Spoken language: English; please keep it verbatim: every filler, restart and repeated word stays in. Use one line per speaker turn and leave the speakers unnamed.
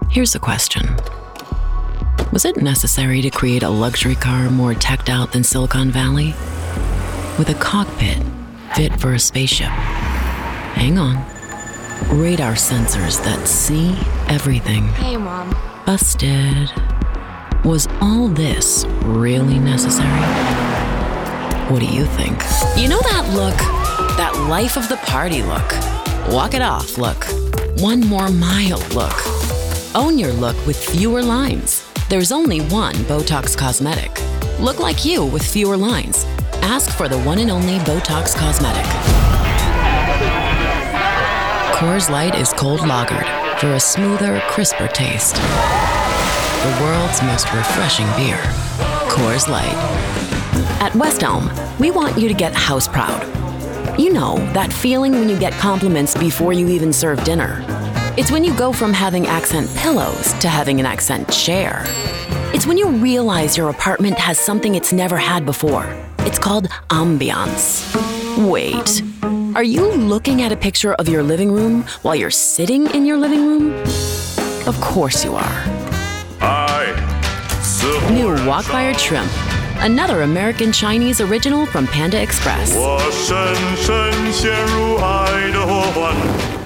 Here's a question. Was it necessary to create a luxury car more teched out than Silicon Valley? With a cockpit fit for a spaceship. Hang on. Radar sensors that see everything.
Hey, Mom.
Busted. Was all this really necessary? What do you think? You know that look? That life of the party look. Walk it off look. One more mile look. Own your look with fewer lines. There's only one Botox Cosmetic. Look like you with fewer lines. Ask for the one and only Botox Cosmetic. Coors Light is cold lagered for a smoother, crisper taste. The world's most refreshing beer. Coors Light. At West Elm, we want you to get house proud. You know, that feeling when you get compliments before you even serve dinner. It's when you go from having accent pillows to having an accent chair. It's when you realize your apartment has something it's never had before. It's called ambiance. Wait, are you looking at a picture of your living room while you're sitting in your living room? Of course you are. New Wok Fire Shrimp, another American Chinese original from Panda Express.
我深深陷入爱的火环